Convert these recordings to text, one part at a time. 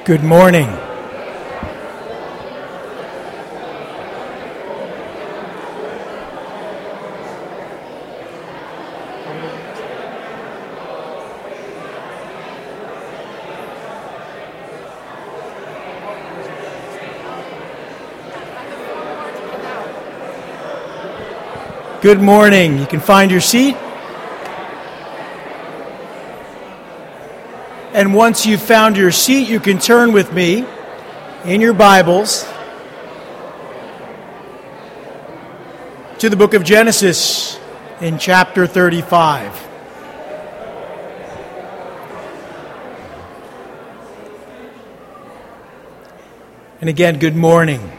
Good morning. Good morning. You can find your seat. And once you've found your seat, you can turn with me in your Bibles to the book of Genesis in chapter 35. And again, good morning.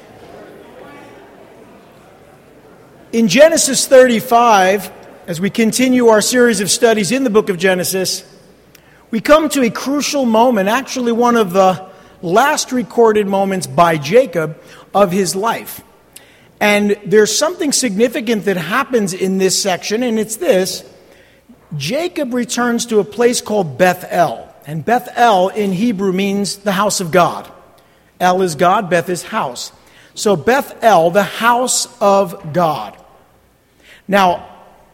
In Genesis 35, as we continue our series of studies in the book of Genesis, we come to a crucial moment, actually one of the last recorded moments by Jacob of his life. And there's something significant that happens in this section, and it's this. Jacob returns to a place called Bethel. And Bethel in Hebrew means the house of God. El is God, Beth is house. So Bethel, the house of God. Now,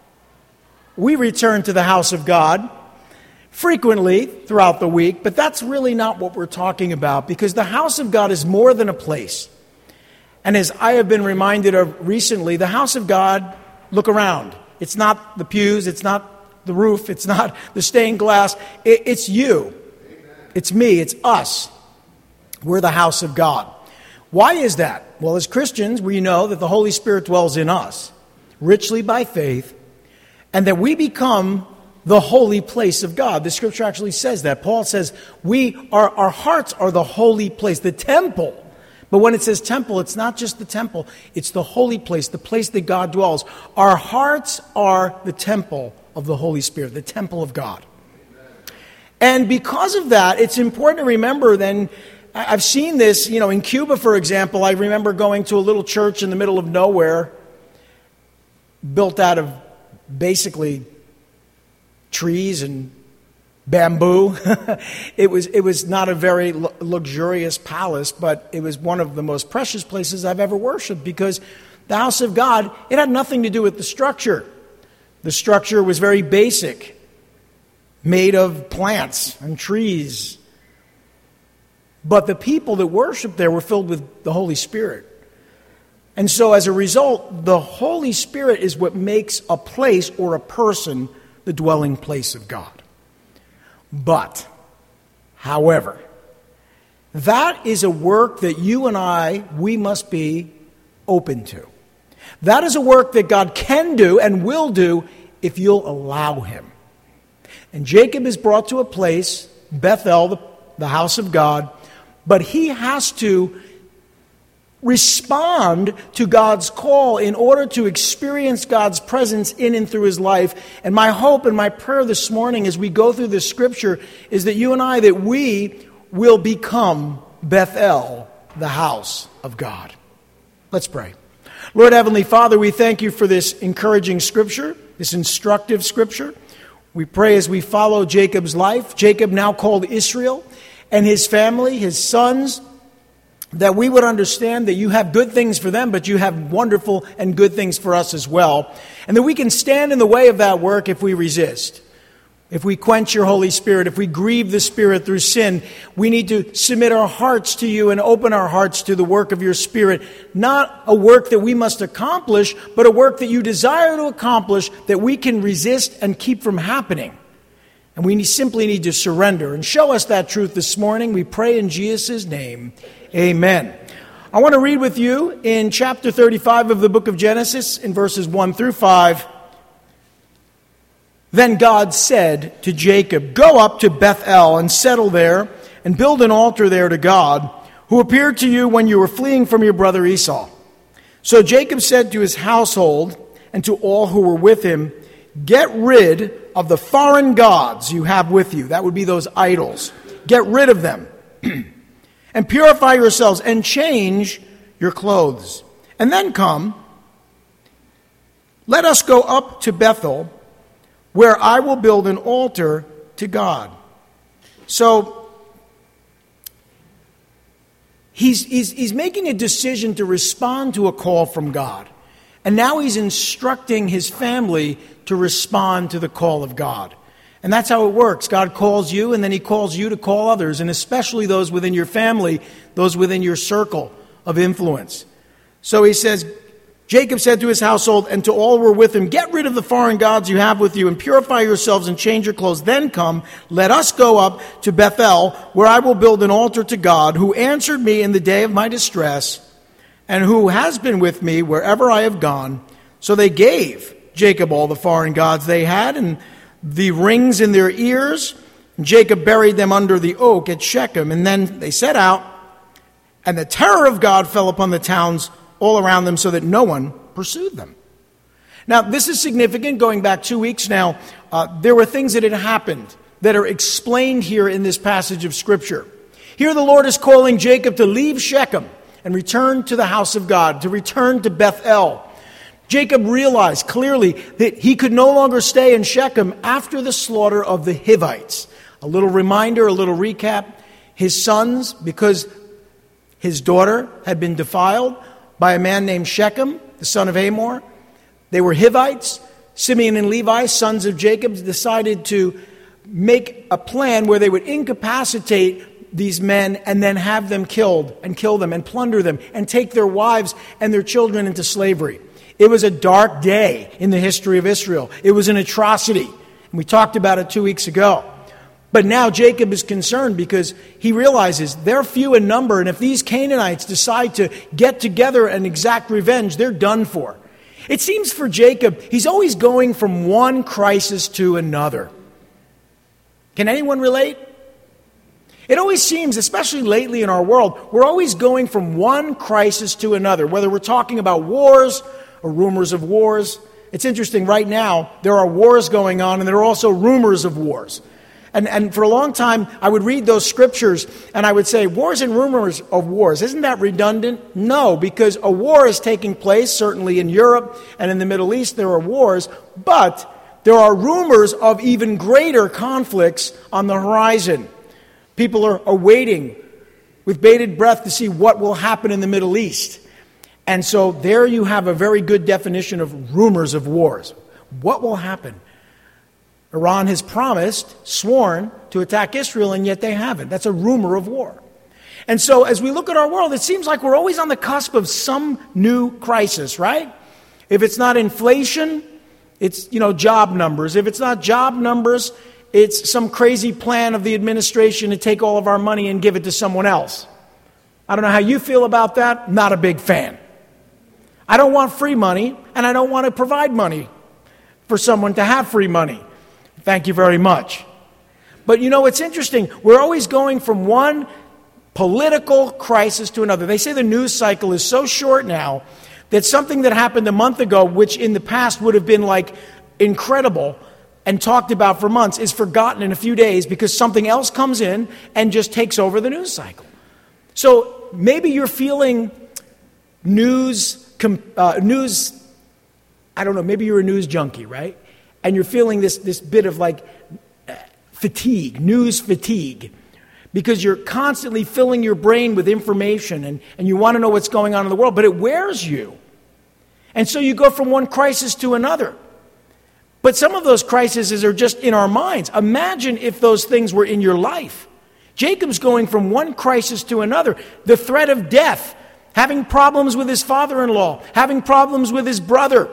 we return to the house of God frequently throughout the week, but that's really not what we're talking about, because the house of God is more than a place. And as I have been reminded of recently, the house of God, look around. It's not the pews, it's not the roof, it's not the stained glass. It's you. It's me, it's us. We're the house of God. Why is that? Well, as Christians, we know that the Holy Spirit dwells in us, richly by faith, and that we become the holy place of God. The scripture actually says that. Paul says our hearts are the holy place, the temple. But when it says temple, it's not just the temple, it's the holy place, the place that God dwells. Our hearts are the temple of the Holy Spirit, the temple of God. And because of that, it's important to remember then, I've seen this, in Cuba, for example. I remember going to a little church in the middle of nowhere, built out of basically trees and bamboo. It was not a very luxurious palace, but it was one of the most precious places I've ever worshiped, because the house of God, it had nothing to do with the structure. The structure was very basic, made of plants and trees. But the people that worshiped there were filled with the Holy Spirit. And so as a result, the Holy Spirit is what makes a place or a person the dwelling place of God. But, however, that is a work that you and we must be open to. That is a work that God can do and will do if you'll allow Him. And Jacob is brought to a place, Bethel, the house of God, but he has to respond to God's call in order to experience God's presence in and through his life. And my hope and my prayer this morning as we go through this scripture is that you and that we will become Bethel, the house of God. Let's pray. Lord Heavenly Father, we thank you for this encouraging scripture, this instructive scripture. We pray as we follow Jacob's life, Jacob now called Israel, and his family, his sons, that we would understand that you have good things for them, but you have wonderful and good things for us as well. And that we can stand in the way of that work if we resist. If we quench your Holy Spirit, if we grieve the Spirit through sin, we need to submit our hearts to you and open our hearts to the work of your Spirit. Not a work that we must accomplish, but a work that you desire to accomplish that we can resist and keep from happening. And we simply need to surrender. And show us that truth this morning. We pray in Jesus' name. Amen. I want to read with you in chapter 35 of the book of Genesis in verses 1 through 5. Then God said to Jacob, "Go up to Bethel and settle there and build an altar there to God, who appeared to you when you were fleeing from your brother Esau." So Jacob said to his household and to all who were with him, "Get rid of the foreign gods you have with you." That would be those idols. Get rid of them. "And purify yourselves and change your clothes. And then come, let us go up to Bethel, where I will build an altar to God." So he's making a decision to respond to a call from God. And now he's instructing his family to respond to the call of God. And that's how it works. God calls you, and then he calls you to call others, and especially those within your family, those within your circle of influence. So he says, Jacob said to his household and to all who were with him, "Get rid of the foreign gods you have with you and purify yourselves and change your clothes. Then come, let us go up to Bethel, where I will build an altar to God, who answered me in the day of my distress, and who has been with me wherever I have gone." So they gave Jacob all the foreign gods they had and the rings in their ears. And Jacob buried them under the oak at Shechem. And then they set out, and the terror of God fell upon the towns all around them so that no one pursued them. Now, this is significant. Going back 2 weeks now, there were things that had happened that are explained here in this passage of Scripture. Here the Lord is calling Jacob to leave Shechem and return to the house of God, to return to Bethel. Jacob realized clearly that he could no longer stay in Shechem after the slaughter of the Hivites. A little reminder, a little recap. His sons, because his daughter had been defiled by a man named Shechem, the son of Hamor. They were Hivites. Simeon and Levi, sons of Jacob, decided to make a plan where they would incapacitate these men and then have them killed and kill them and plunder them and take their wives and their children into slavery. It was a dark day in the history of Israel. It was an atrocity. And we talked about it 2 weeks ago. But now Jacob is concerned because he realizes they're few in number, and if these Canaanites decide to get together and exact revenge, they're done for. It seems for Jacob, he's always going from one crisis to another. Can anyone relate? It always seems, especially lately in our world, we're always going from one crisis to another, whether we're talking about wars or rumors of wars. It's interesting, right now, there are wars going on, and there are also rumors of wars. And for a long time, I would read those scriptures, and I would say, wars and rumors of wars, isn't that redundant? No, because a war is taking place, certainly in Europe and in the Middle East, there are wars, but there are rumors of even greater conflicts on the horizon. People are awaiting with bated breath to see what will happen in the Middle East. And so there you have a very good definition of rumors of wars. What will happen? Iran has promised, sworn, to attack Israel, and yet they haven't. That's a rumor of war. And so as we look at our world, it seems like we're always on the cusp of some new crisis, right? If it's not inflation, it's, job numbers. If it's not job numbers, it's some crazy plan of the administration to take all of our money and give it to someone else. I don't know how you feel about that. Not a big fan. I don't want free money, and I don't want to provide money for someone to have free money. Thank you very much. But it's interesting. We're always going from one political crisis to another. They say the news cycle is so short now that something that happened a month ago, which in the past would have been like incredible and talked about for months, is forgotten in a few days because something else comes in and just takes over the news cycle. So maybe you're feeling news, I don't know, maybe you're a news junkie, right? And you're feeling this bit of fatigue, news fatigue, because you're constantly filling your brain with information and you want to know what's going on in the world, but it wears you. And so you go from one crisis to another. But some of those crises are just in our minds. Imagine if those things were in your life. Jacob's going from one crisis to another. The threat of death, having problems with his father-in-law, having problems with his brother.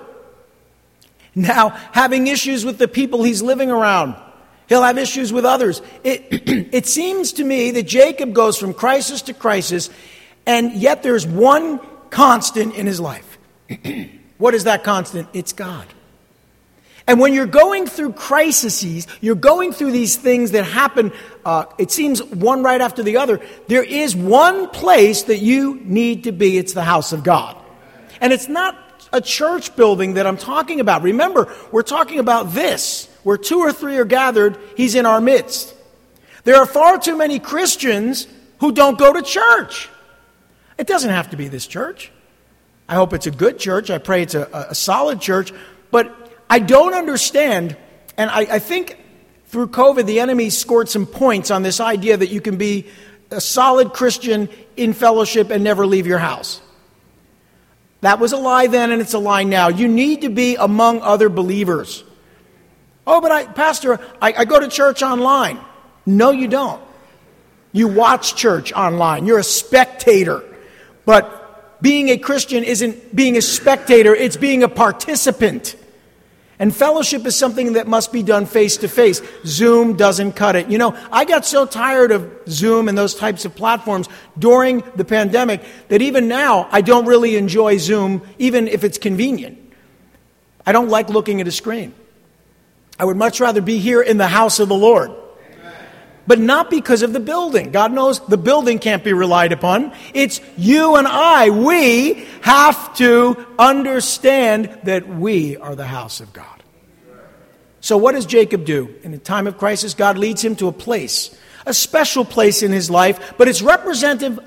Now, having issues with the people he's living around. He'll have issues with others. It seems to me that Jacob goes from crisis to crisis, and yet there's one constant in his life. What is that constant? It's God. And when you're going through crises, you're going through these things that happen, it seems one right after the other, there is one place that you need to be. It's the house of God. And it's not a church building that I'm talking about. Remember, we're talking about this. Where 2 or 3 are gathered, he's in our midst. There are far too many Christians who don't go to church. It doesn't have to be this church. I hope it's a good church. I pray it's a solid church. But I don't understand, and I think through COVID, the enemy scored some points on this idea that you can be a solid Christian in fellowship and never leave your house. That was a lie then, and it's a lie now. You need to be among other believers. Oh, but Pastor, I go to church online. No, you don't. You watch church online. You're a spectator. But being a Christian isn't being a spectator, it's being a participant. And fellowship is something that must be done face to face. Zoom doesn't cut it. You know, I got so tired of Zoom and those types of platforms during the pandemic that even now I don't really enjoy Zoom, even if it's convenient. I don't like looking at a screen. I would much rather be here in the house of the Lord. But not because of the building. God knows the building can't be relied upon. It's you and I. We have to understand that we are the house of God. So what does Jacob do? In a time of crisis, God leads him to a place, a special place in his life, but it's representative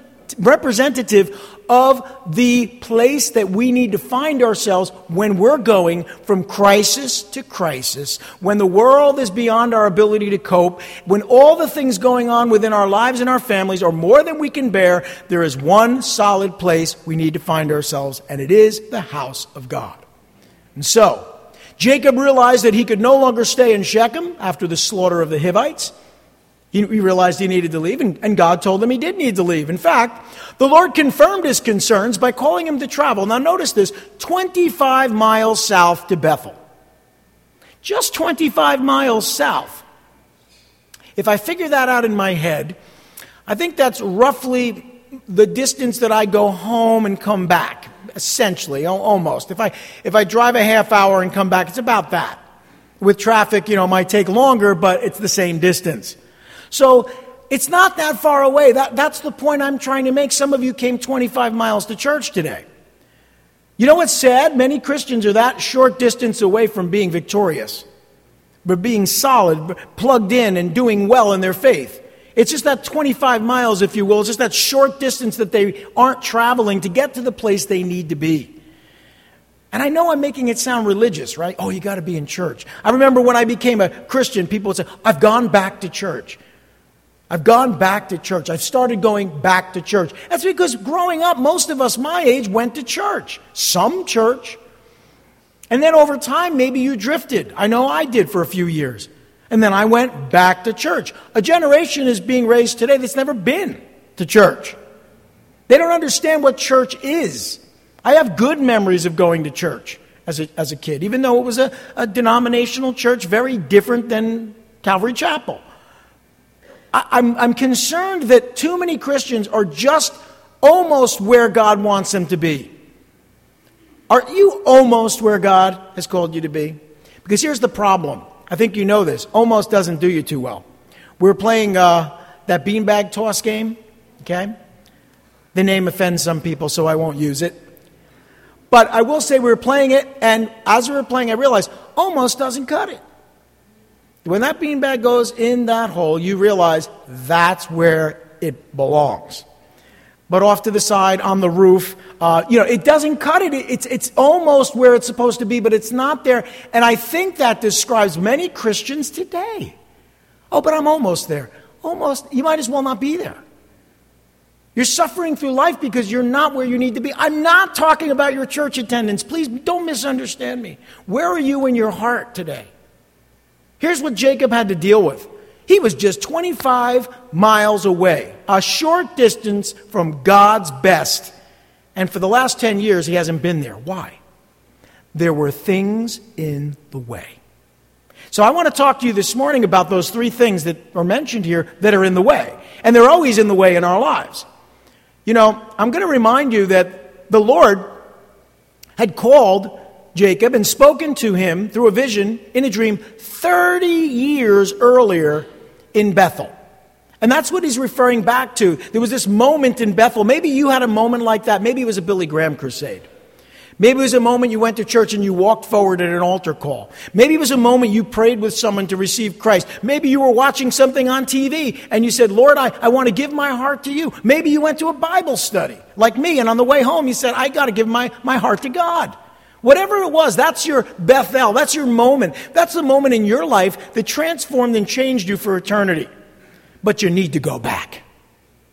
of the place that we need to find ourselves when we're going from crisis to crisis, when the world is beyond our ability to cope, when all the things going on within our lives and our families are more than we can bear. There is one solid place we need to find ourselves, and it is the house of God. And so, Jacob realized that he could no longer stay in Shechem after the slaughter of the Hivites. He realized he needed to leave, and God told him he did need to leave. In fact, the Lord confirmed his concerns by calling him to travel. Now notice this, 25 miles south to Bethel. Just 25 miles south. If I figure that out in my head, I think that's roughly the distance that I go home and come back, essentially, almost. If I drive a half hour and come back, it's about that. With traffic, it might take longer, but it's the same distance. So it's not that far away. That's the point I'm trying to make. Some of you came 25 miles to church today. You know what's sad? Many Christians are that short distance away from being victorious, but being solid, plugged in, and doing well in their faith. It's just that 25 miles, if you will. It's just that short distance that they aren't traveling to get to the place they need to be. And I know I'm making it sound religious, right? Oh, you got to be in church. I remember when I became a Christian, people would say, I've gone back to church. I've gone back to church. I've started going back to church. That's because growing up, most of us my age went to church. Some church. And then over time, maybe you drifted. I know I did for a few years. And then I went back to church. A generation is being raised today that's never been to church. They don't understand what church is. I have good memories of going to church as a kid, even though it was a denominational church, very different than Calvary Chapel. I'm concerned that too many Christians are just almost where God wants them to be. Are you almost where God has called you to be? Because here's the problem. I think you know this. Almost doesn't do you too well. We're playing that beanbag toss game, okay? The name offends some people, so I won't use it. But I will say we were playing it, and as we were playing, I realized almost doesn't cut it. When that beanbag goes in that hole, you realize that's where it belongs. But off to the side, on the roof, it doesn't cut it. It's almost where it's supposed to be, but it's not there. And I think that describes many Christians today. Oh, but I'm almost there. Almost. You might as well not be there. You're suffering through life because you're not where you need to be. I'm not talking about your church attendance. Please don't misunderstand me. Where are you in your heart today? Here's what Jacob had to deal with. He was just 25 miles away, a short distance from God's best. And for the last 10 years, he hasn't been there. Why? There were things in the way. So I want to talk to you this morning about those three things that are mentioned here that are in the way. And they're always in the way in our lives. I'm going to remind you that the Lord had called Jacob and spoken to him through a vision in a dream 30 years earlier in Bethel. And that's what he's referring back to. There was this moment in Bethel. Maybe you had a moment like that. Maybe it was a Billy Graham crusade. Maybe it was a moment you went to church and you walked forward at an altar call. Maybe it was a moment you prayed with someone to receive Christ. Maybe you were watching something on TV and you said, Lord, I want to give my heart to you. Maybe you went to a Bible study like me, and on the way home you said, I got to give my heart to God. Whatever it was, that's your Bethel. That's your moment. That's the moment in your life that transformed and changed you for eternity. But you need to go back.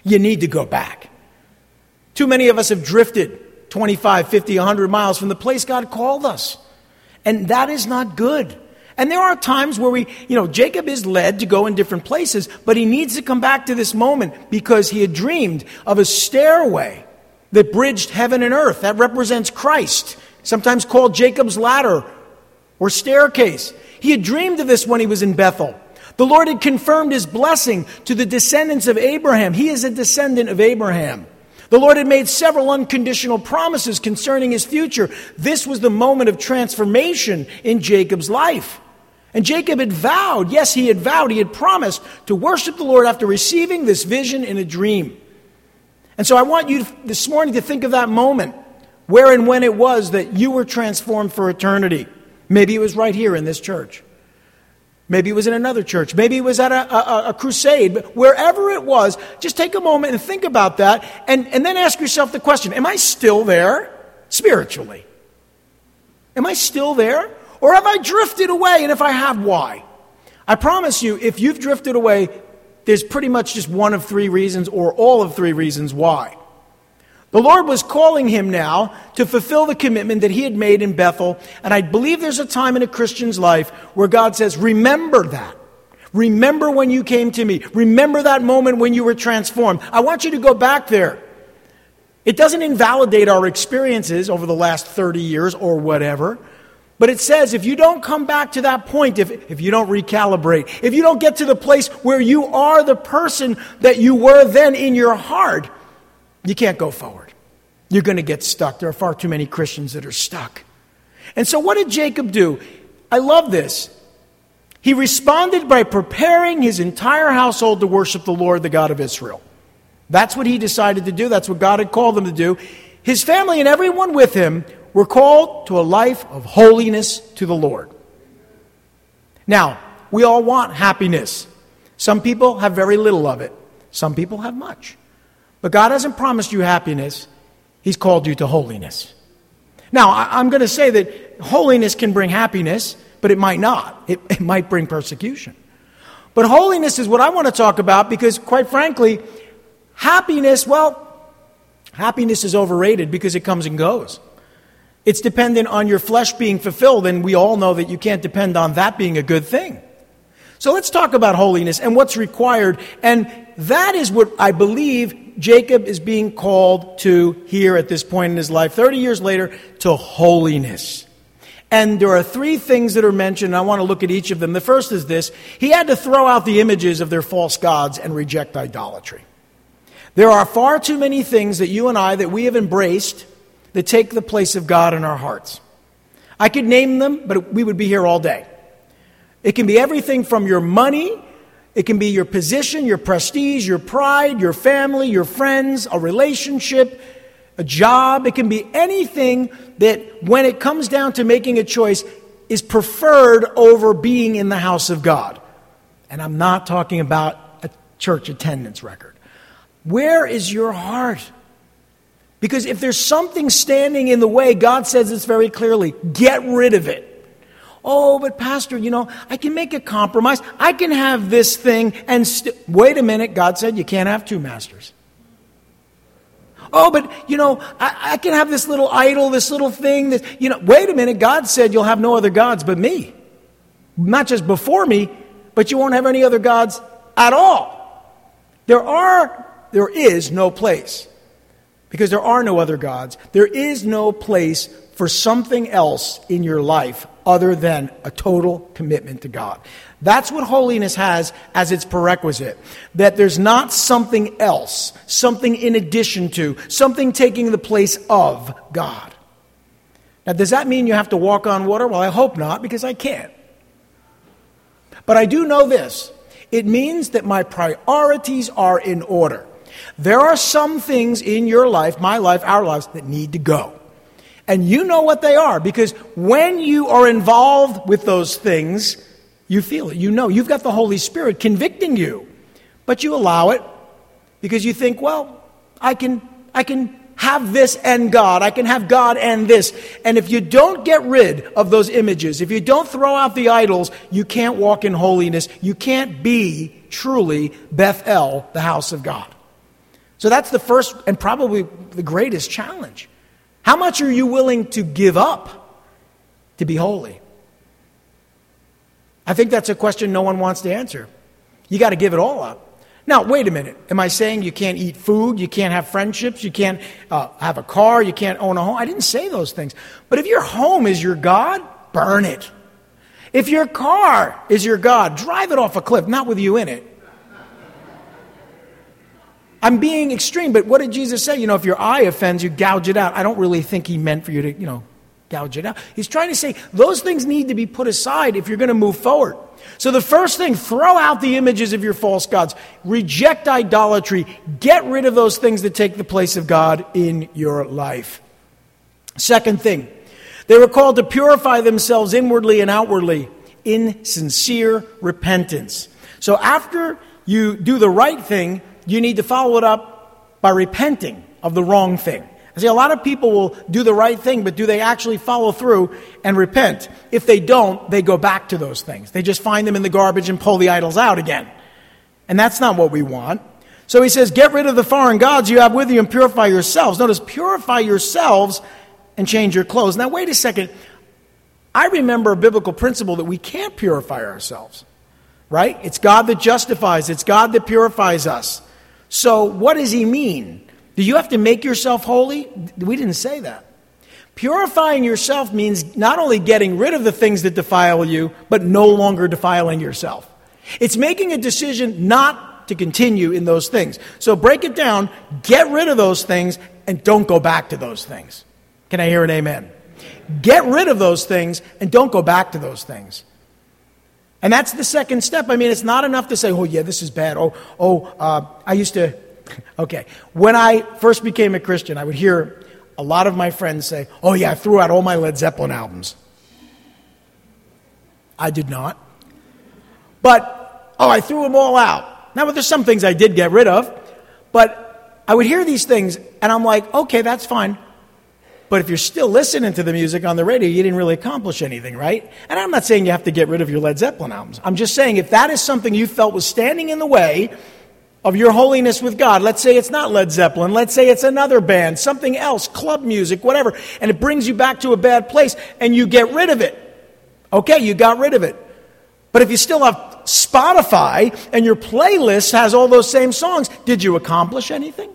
You need to go back. Too many of us have drifted 25, 50, 100 miles from the place God called us. And that is not good. And there are times where Jacob is led to go in different places, but he needs to come back to this moment because he had dreamed of a stairway that bridged heaven and earth. That represents Christ, sometimes called Jacob's ladder or staircase. He had dreamed of this when he was in Bethel. The Lord had confirmed his blessing to the descendants of Abraham. He is a descendant of Abraham. The Lord had made several unconditional promises concerning his future. This was the moment of transformation in Jacob's life. And Jacob had vowed, he had promised to worship the Lord after receiving this vision in a dream. And so I want you this morning to think of that moment, where and when it was that you were transformed for eternity. Maybe it was right here in this church. Maybe it was in another church. Maybe it was at a crusade. But wherever it was, just take a moment and think about that. And then ask yourself the question, am I still there spiritually? Am I still there? Or have I drifted away? And if I have, why? I promise you, if you've drifted away, there's pretty much just one of three reasons or all of three reasons why. The Lord was calling him now to fulfill the commitment that he had made in Bethel. And I believe there's a time in a Christian's life where God says, remember that. Remember when you came to me. Remember that moment when you were transformed. I want you to go back there. It doesn't invalidate our experiences over the last 30 years or whatever. But it says if you don't come back to that point, if you don't recalibrate, if you don't get to the place where you are the person that you were then in your heart, you can't go forward. You're going to get stuck. There are far too many Christians that are stuck. And so what did Jacob do? I love this. He responded by preparing his entire household to worship the Lord, the God of Israel. That's what he decided to do. That's what God had called him to do. His family and everyone with him were called to a life of holiness to the Lord. Now, we all want happiness. Some people have very little of it. Some people have much. But God hasn't promised you happiness. He's called you to holiness. Now, I'm going to say that holiness can bring happiness, but it might not. It might bring persecution. But holiness is what I want to talk about because, quite frankly, happiness is overrated because it comes and goes. It's dependent on your flesh being fulfilled, and we all know that you can't depend on that being a good thing. So let's talk about holiness and what's required, and that is what I believe Jacob is being called to here at this point in his life, 30 years later, to holiness. And there are three things that are mentioned, and I want to look at each of them. The first is this: he had to throw out the images of their false gods and reject idolatry. There are far too many things that you and I, that we have embraced, that take the place of God in our hearts. I could name them, but we would be here all day. It can be everything from your money, it can be your position, your prestige, your pride, your family, your friends, a relationship, a job. It can be anything that, when it comes down to making a choice, is preferred over being in the house of God. And I'm not talking about a church attendance record. Where is your heart? Because if there's something standing in the way, God says this very clearly: get rid of it. Oh, but Pastor, I can make a compromise. I can have this thing and wait a minute, God said you can't have two masters. Oh, but, I can have this little idol, this little thing. Wait a minute, God said you'll have no other gods but me. Not just before me, but you won't have any other gods at all. There is no place. Because there are no other gods. There is no place for something else in your life other than a total commitment to God. That's what holiness has as its prerequisite. That there's not something else, something in addition to, something taking the place of God. Now, does that mean you have to walk on water? Well, I hope not, because I can't. But I do know this. It means that my priorities are in order. There are some things in your life, my life, our lives, that need to go. And you know what they are, because when you are involved with those things, you feel it. You know, you've got the Holy Spirit convicting you. But you allow it because you think, well, I can have this and God. I can have God and this. And if you don't get rid of those images, if you don't throw out the idols, you can't walk in holiness. You can't be truly Bethel, the house of God. So that's the first and probably the greatest challenge. How much are you willing to give up to be holy? I think that's a question no one wants to answer. You got to give it all up. Now, wait a minute. Am I saying you can't eat food, you can't have friendships, you can't have a car, you can't own a home? I didn't say those things. But if your home is your God, burn it. If your car is your God, drive it off a cliff, not with you in it. I'm being extreme, but what did Jesus say? If your eye offends you, gouge it out. I don't really think he meant for you to, gouge it out. He's trying to say those things need to be put aside if you're going to move forward. So the first thing, throw out the images of your false gods. Reject idolatry. Get rid of those things that take the place of God in your life. Second thing, they were called to purify themselves inwardly and outwardly in sincere repentance. So after you do the right thing, you need to follow it up by repenting of the wrong thing. See, a lot of people will do the right thing, but do they actually follow through and repent? If they don't, they go back to those things. They just find them in the garbage and pull the idols out again. And that's not what we want. So he says, get rid of the foreign gods you have with you and purify yourselves. Notice, purify yourselves and change your clothes. Now, wait a second. I remember a biblical principle that we can't purify ourselves, right? It's God that justifies. It's God that purifies us. So what does he mean? Do you have to make yourself holy? We didn't say that. Purifying yourself means not only getting rid of the things that defile you, but no longer defiling yourself. It's making a decision not to continue in those things. So break it down, get rid of those things, and don't go back to those things. Can I hear an amen? Get rid of those things and don't go back to those things. And that's the second step. I mean, it's not enough to say, oh yeah, this is bad. I used to... Okay, when I first became a Christian, I would hear a lot of my friends say, oh yeah, I threw out all my Led Zeppelin albums. I did not. But, I threw them all out. Now, there's some things I did get rid of, but I would hear these things, and I'm like, okay, that's fine. But if you're still listening to the music on the radio, you didn't really accomplish anything, right? And I'm not saying you have to get rid of your Led Zeppelin albums. I'm just saying if that is something you felt was standing in the way of your holiness with God. Let's say it's not Led Zeppelin. Let's say it's another band, something else, club music, whatever. And it brings you back to a bad place and you get rid of it. Okay, you got rid of it. But if you still have Spotify and your playlist has all those same songs, did you accomplish anything?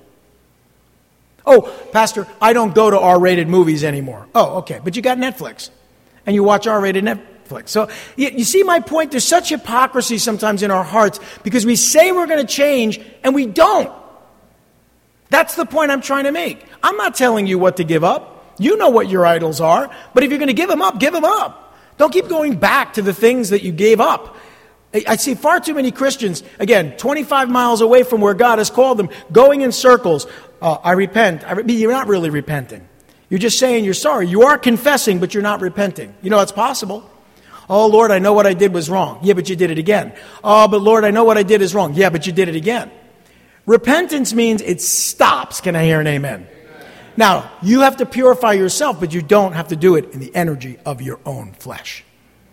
Oh, Pastor, I don't go to R-rated movies anymore. Oh, okay, but you got Netflix and you watch R-rated Netflix. So you see my point? There's such hypocrisy sometimes in our hearts because we say we're going to change and we don't. That's the point I'm trying to make. I'm not telling you what to give up. You know what your idols are. But if you're going to give them up, give them up. Don't keep going back to the things that you gave up. I see far too many Christians, again, 25 miles away from where God has called them, going in circles. I repent. You're not really repenting. You're just saying you're sorry. You are confessing, but you're not repenting. You know, it's possible. Oh, Lord, I know what I did was wrong. Yeah, but you did it again. Oh, but Lord, I know what I did is wrong. Yeah, but you did it again. Repentance means it stops. Can I hear an amen? Now, you have to purify yourself, but you don't have to do it in the energy of your own flesh.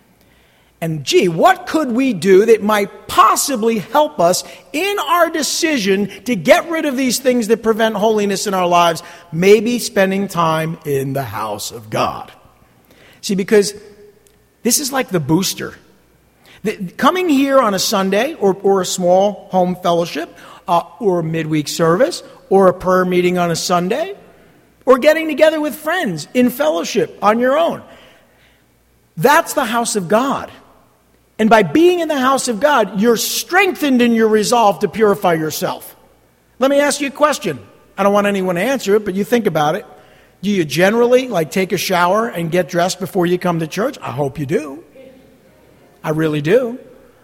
And what could we do that might possibly help us in our decision to get rid of these things that prevent holiness in our lives? Maybe spending time in the house of God. See, because this is like the booster. Coming here on a Sunday or a small home fellowship or a midweek service or a prayer meeting on a Sunday or getting together with friends in fellowship on your own. That's the house of God. And by being in the house of God, you're strengthened in your resolve to purify yourself. Let me ask you a question. I don't want anyone to answer it, but you think about it. Do you generally take a shower and get dressed before you come to church? I hope you do. I really do.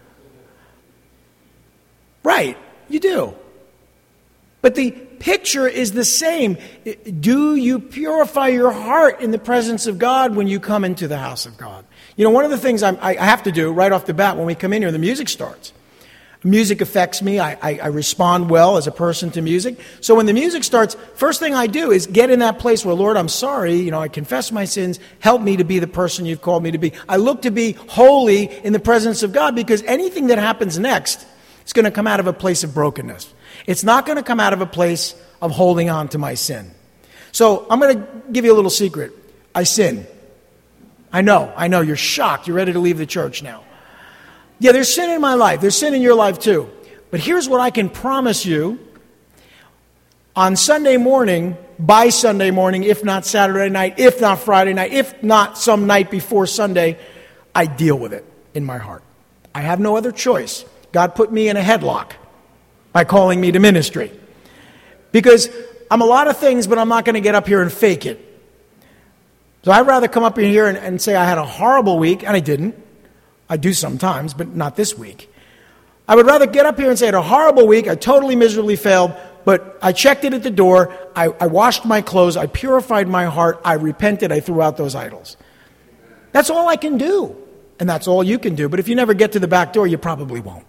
Right, you do. But the picture is the same. Do you purify your heart in the presence of God when you come into the house of God? You know, one of the things I have to do right off the bat when we come in here, the music starts. Music affects me. I respond well as a person to music. So when the music starts, first thing I do is get in that place where, Lord, I'm sorry. I confess my sins. Help me to be the person you've called me to be. I look to be holy in the presence of God because anything that happens next It's going to come out of a place of brokenness. It's not going to come out of a place of holding on to my sin. So I'm going to give you a little secret. I sin. I know, you're shocked. You're ready to leave the church now. Yeah, there's sin in my life. There's sin in your life too. But here's what I can promise you. On Sunday morning, by Sunday morning, if not Saturday night, if not Friday night, if not some night before Sunday, I deal with it in my heart. I have no other choice. God put me in a headlock by calling me to ministry. Because I'm a lot of things, but I'm not going to get up here and fake it. So I'd rather come up in here and say I had a horrible week, and I didn't. I do sometimes, but not this week. I would rather get up here and say I had a horrible week, I totally miserably failed, but I checked it at the door, I washed my clothes, I purified my heart, I repented, I threw out those idols. That's all I can do, and that's all you can do. But if you never get to the back door, you probably won't.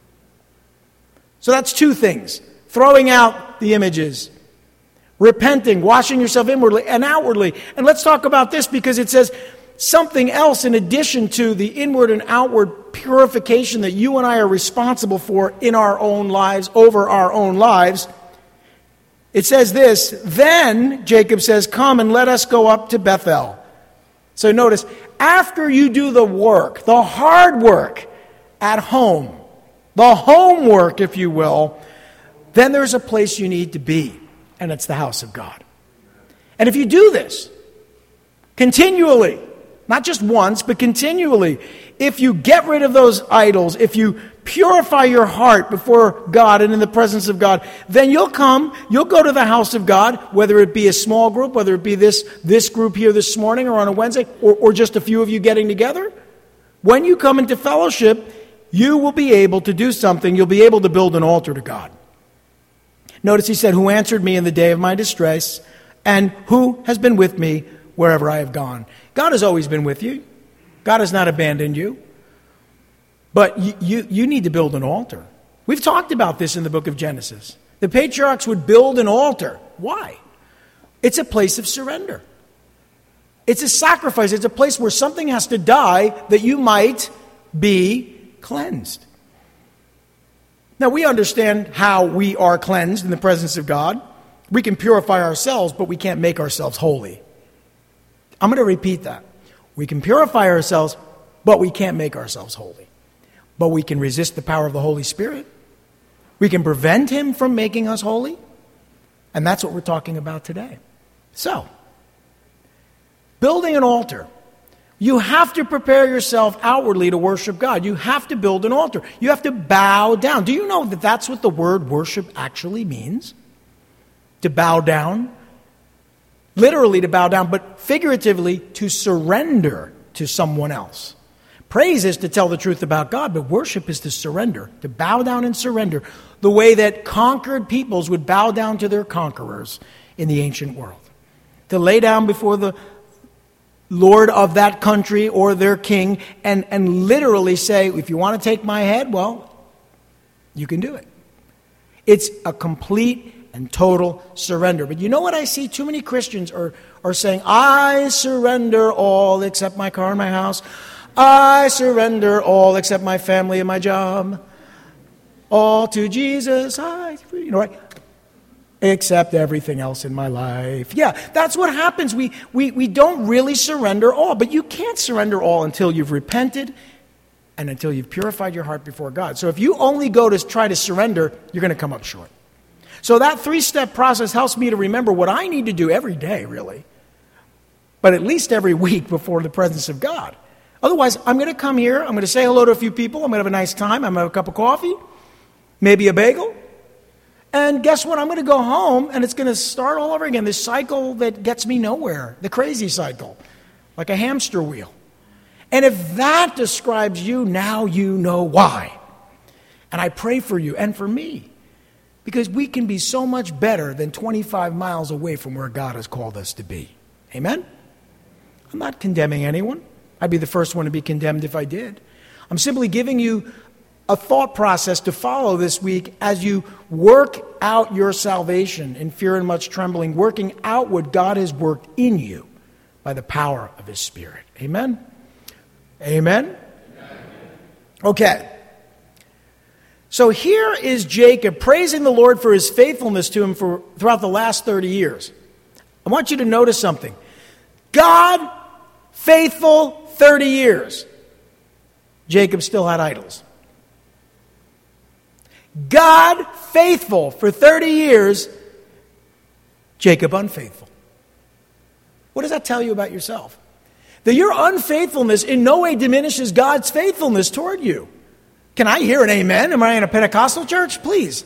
So that's two things. Throwing out the images, repenting, washing yourself inwardly and outwardly. And let's talk about this because it says something else in addition to the inward and outward purification that you and I are responsible for in our own lives, over our own lives. It says this, then, Jacob says, come and let us go up to Bethel. So notice, after you do the work, the hard work at home, the homework, if you will, then there's a place you need to be. And it's the house of God. And if you do this continually, not just once, but continually, if you get rid of those idols, if you purify your heart before God and in the presence of God, then you'll go to the house of God, whether it be a small group, whether it be this group here this morning or on a Wednesday, or just a few of you getting together. When you come into fellowship, you will be able to do something. You'll be able to build an altar to God. Notice he said, who answered me in the day of my distress, and who has been with me wherever I have gone. God has always been with you. God has not abandoned you. But you need to build an altar. We've talked about this in the book of Genesis. The patriarchs would build an altar. Why? It's a place of surrender. It's a sacrifice. It's a place where something has to die that you might be cleansed. Now, we understand how we are cleansed in the presence of God. We can purify ourselves, but we can't make ourselves holy. I'm going to repeat that. We can purify ourselves, but we can't make ourselves holy. But we can resist the power of the Holy Spirit. We can prevent Him from making us holy. And that's what we're talking about today. So, building an altar. You have to prepare yourself outwardly to worship God. You have to build an altar. You have to bow down. Do you know that that's what the word worship actually means? To bow down. Literally to bow down, but figuratively to surrender to someone else. Praise is to tell the truth about God, but worship is to surrender, to bow down and surrender, the way that conquered peoples would bow down to their conquerors in the ancient world. To lay down before the Lord of that country or their king and literally say, if you want to take my head, well, you can do it. It's a complete and total surrender. But you know what I see? Too many Christians are saying, I surrender all except my car and my house. I surrender all except my family and my job. All to Jesus, right? Except everything else in my life. Yeah, that's what happens. We don't really surrender all. But you can't surrender all until you've repented and until you've purified your heart before God. So if you only go to try to surrender, you're going to come up short. So that 3-step process helps me to remember what I need to do every day, really. But at least every week before the presence of God. Otherwise, I'm going to come here, I'm going to say hello to a few people, I'm going to have a nice time, I'm going to have a cup of coffee, maybe a bagel. And guess what? I'm going to go home and it's going to start all over again. This cycle that gets me nowhere. The crazy cycle. Like a hamster wheel. And if that describes you, now you know why. And I pray for you and for me. Because we can be so much better than 25 miles away from where God has called us to be. Amen? I'm not condemning anyone. I'd be the first one to be condemned if I did. I'm simply giving you a thought process to follow this week as you work out your salvation in fear and much trembling, working out what God has worked in you by the power of His Spirit. Amen? Amen? Okay. So here is Jacob praising the Lord for his faithfulness to him throughout the last 30 years. I want you to notice something. God, faithful 30 years. Jacob still had idols. God, faithful for 30 years. Jacob, unfaithful. What does that tell you about yourself? That your unfaithfulness in no way diminishes God's faithfulness toward you. Can I hear an amen? Am I in a Pentecostal church? Please.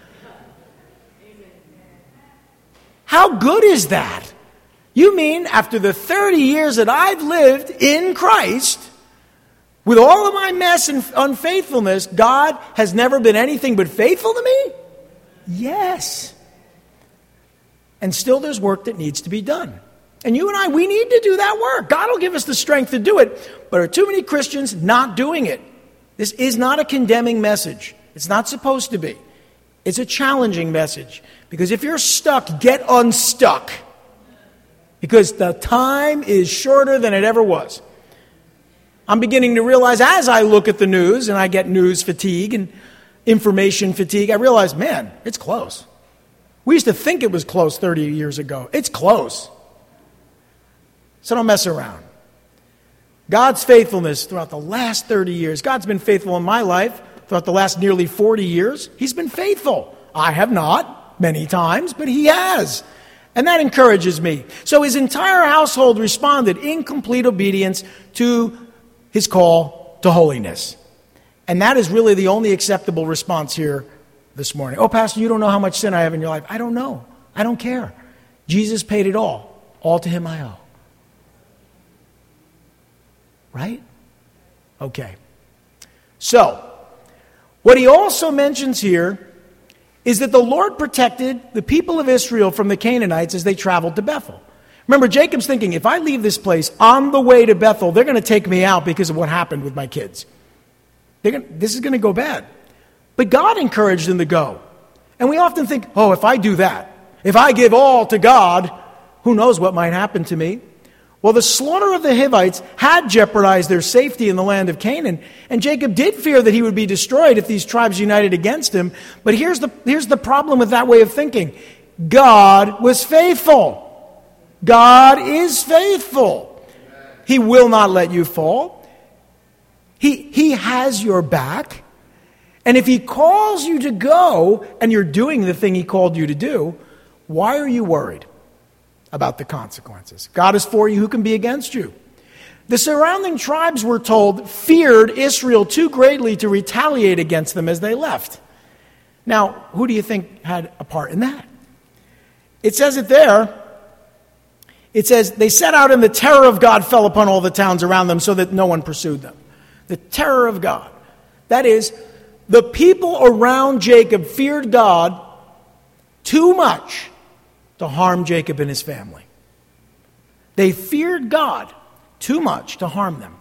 How good is that? You mean after the 30 years that I've lived in Christ, with all of my mess and unfaithfulness, God has never been anything but faithful to me? Yes. And still there's work that needs to be done. And you and I, we need to do that work. God will give us the strength to do it, but there are too many Christians not doing it. This is not a condemning message. It's not supposed to be. It's a challenging message. Because if you're stuck, get unstuck. Because the time is shorter than it ever was. I'm beginning to realize as I look at the news and I get news fatigue and information fatigue, I realize, man, it's close. We used to think it was close 30 years ago. It's close. So don't mess around. God's faithfulness throughout the last 30 years. God's been faithful in my life throughout the last nearly 40 years. He's been faithful. I have not many times, but he has. And that encourages me. So his entire household responded in complete obedience to his call to holiness. And that is really the only acceptable response here this morning. Oh, Pastor, you don't know how much sin I have in your life. I don't know. I don't care. Jesus paid it all. All to him I owe. Right? Okay. So, what he also mentions here is that the Lord protected the people of Israel from the Canaanites as they traveled to Bethel. Remember, Jacob's thinking, if I leave this place on the way to Bethel, they're going to take me out because of what happened with my kids. This is going to go bad. But God encouraged them to go. And we often think, oh, if I do that, if I give all to God, who knows what might happen to me? Well, the slaughter of the Hivites had jeopardized their safety in the land of Canaan, and Jacob did fear that he would be destroyed if these tribes united against him. But here's the problem with that way of thinking. God was faithful. God is faithful. He will not let you fall. He has your back. And if he calls you to go and you're doing the thing he called you to do, why are you worried about the consequences? God is for you. Who can be against you? The surrounding tribes, we're told, feared Israel too greatly to retaliate against them as they left. Now, who do you think had a part in that? It says it there. It says, they set out and the terror of God fell upon all the towns around them so that no one pursued them. The terror of God. That is, the people around Jacob feared God too much to harm Jacob and his family. They feared God too much to harm them.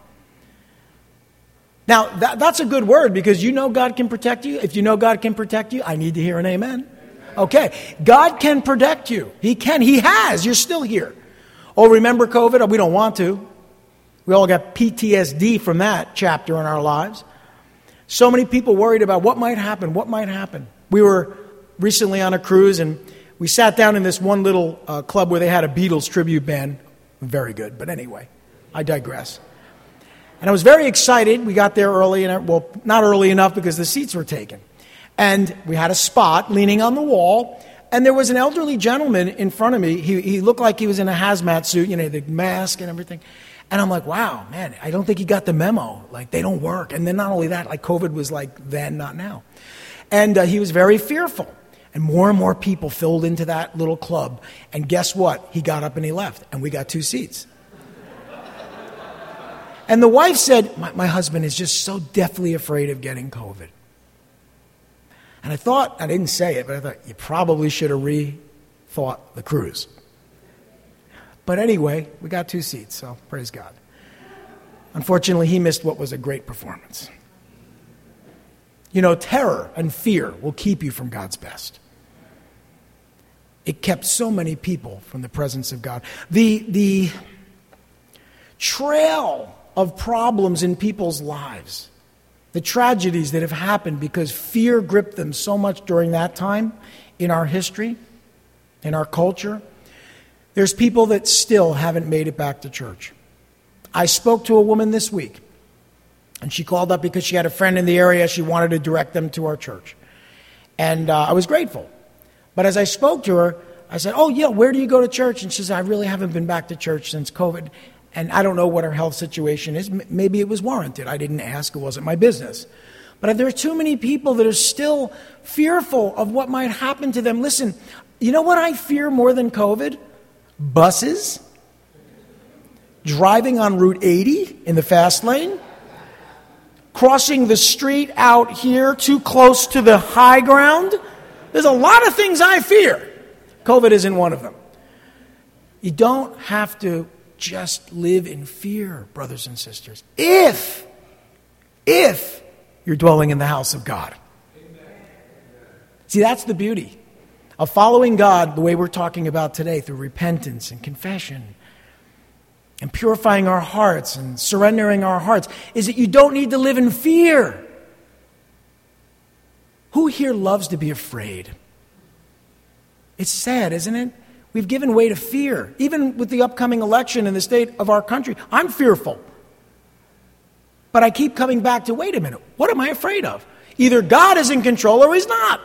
Now, that's a good word because you know God can protect you. If you know God can protect you, I need to hear an amen. Okay, God can protect you. He can. He has. You're still here. Oh, remember COVID? We don't want to. We all got PTSD from that chapter in our lives. So many people worried about what might happen. What might happen? We were recently on a cruise and we sat down in this one little club where they had a Beatles tribute band. Very good, but anyway, I digress. And I was very excited. We got there early, and well, not early enough because the seats were taken. And we had a spot leaning on the wall, and there was an elderly gentleman in front of me. He looked like he was in a hazmat suit, the mask and everything. And I'm like, wow, man, I don't think he got the memo. Like, they don't work. And then not only that, like COVID was like then, not now. And he was very fearful. And more people filled into that little club. And guess what? He got up and he left. And we got 2 seats. And the wife said, my husband is just so deathly afraid of getting COVID. And I thought, I didn't say it, but I thought, you probably should have rethought the cruise. But anyway, we got 2 seats, so praise God. Unfortunately, he missed what was a great performance. Terror and fear will keep you from God's best. It kept so many people from the presence of God. The trail of problems in people's lives the tragedies that have happened because fear gripped them so much during that time in our history, in our culture. There's people that still haven't made it back to church. I spoke to a woman this week, and she called up because she had a friend in the area. She wanted to direct them to our church. And I was grateful. But as I spoke to her, I said, oh, yeah, where do you go to church? And she said, I really haven't been back to church since COVID. And I don't know what her health situation is. Maybe it was warranted. I didn't ask. It wasn't my business. But there are too many people that are still fearful of what might happen to them. Listen, you know what I fear more than COVID? Buses. Driving on Route 80 in the fast lane. Crossing the street out here too close to the high ground. There's a lot of things I fear. COVID isn't one of them. You don't have to just live in fear, brothers and sisters. If you're dwelling in the house of God. See, that's the beauty of following God the way we're talking about today, through repentance and confession and purifying our hearts and surrendering our hearts, is that you don't need to live in fear. Who here loves to be afraid? It's sad, isn't it? We've given way to fear. Even with the upcoming election in the state of our country, I'm fearful. But I keep coming back to, wait a minute, what am I afraid of? Either God is in control or He's not.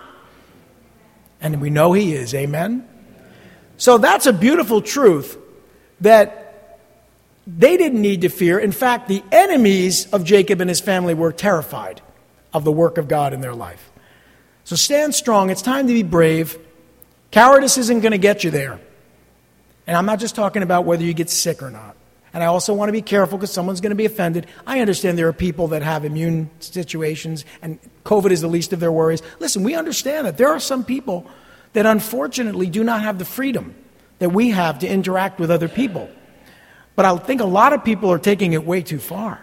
And we know He is, amen? So that's a beautiful truth that they didn't need to fear. In fact, the enemies of Jacob and his family were terrified of the work of God in their life. So stand strong. It's time to be brave. Cowardice isn't going to get you there. And I'm not just talking about whether you get sick or not. And I also want to be careful because someone's going to be offended. I understand there are people that have immune situations and COVID is the least of their worries. Listen, we understand that there are some people that unfortunately do not have the freedom that we have to interact with other people. But I think a lot of people are taking it way too far.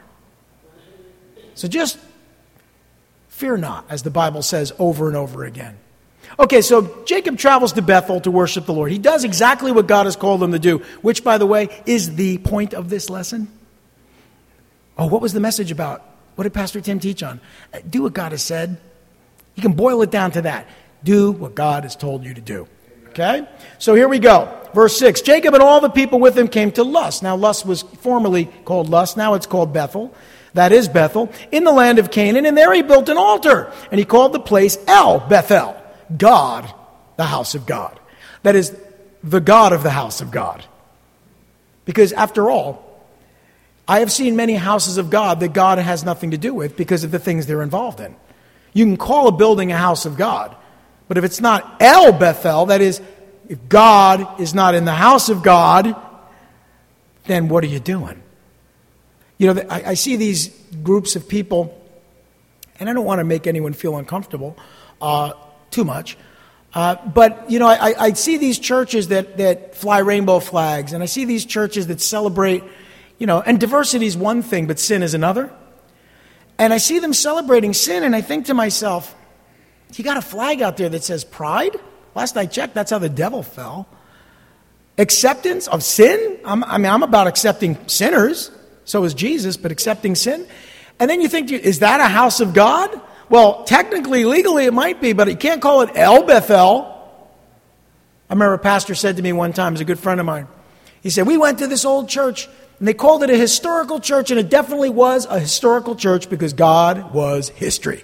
So just fear not, as the Bible says over and over again. Okay, so Jacob travels to Bethel to worship the Lord. He does exactly what God has called him to do, which, by the way, is the point of this lesson. Oh, what was the message about? What did Pastor Tim teach on? Do what God has said. You can boil it down to that. Do what God has told you to do. Okay? So here we go. Verse 6. Jacob and all the people with him came to Luz. Now, Luz was formerly called Luz. Now it's called Bethel. That is Bethel. In the land of Canaan. And there he built an altar. And he called the place El Bethel. God, the house of God. That is, the God of the house of God. Because after all, I have seen many houses of God that God has nothing to do with because of the things they're involved in. You can call a building a house of God, but if it's not El Bethel, that is, if God is not in the house of God, then what are you doing? You know, I see these groups of people, and I don't want to make anyone feel uncomfortable, too much. But, you know, I see these churches that fly rainbow flags, and I see these churches that celebrate, you know, and diversity is one thing, but sin is another. And I see them celebrating sin, and I think to myself, you got a flag out there that says pride? Last I checked, that's how the devil fell. Acceptance of sin? I'm about accepting sinners. So is Jesus, but accepting sin. And then you think, is that a house of God? Well, technically, legally, it might be, but you can't call it El Bethel. I remember a pastor said to me one time, he's a good friend of mine. He said, we went to this old church, and they called it a historical church, and it definitely was a historical church because God was history.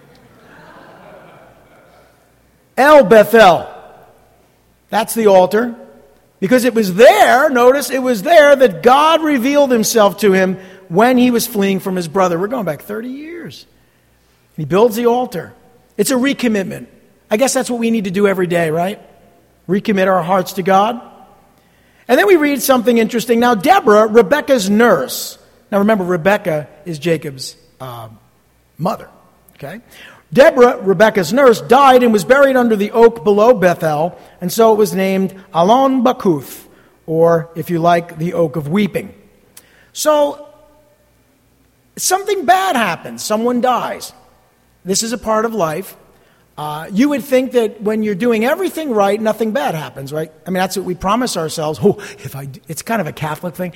El Bethel. That's the altar. Because it was there, notice, it was there that God revealed himself to him when he was fleeing from his brother. We're going back 30 years. He builds the altar. It's a recommitment. I guess that's what we need to do every day, right? Recommit our hearts to God. And then we read something interesting. Now, Deborah, Rebekah's nurse. Now, remember, Rebekah is Jacob's mother. Okay? Deborah, Rebekah's nurse, died and was buried under the oak below Bethel, and so it was named Allon Bakuth, or, if you like, the oak of weeping. So, something bad happens. Someone dies. This is a part of life. You would think that when you're doing everything right, nothing bad happens, right? I mean, that's what we promise ourselves. It's kind of a Catholic thing.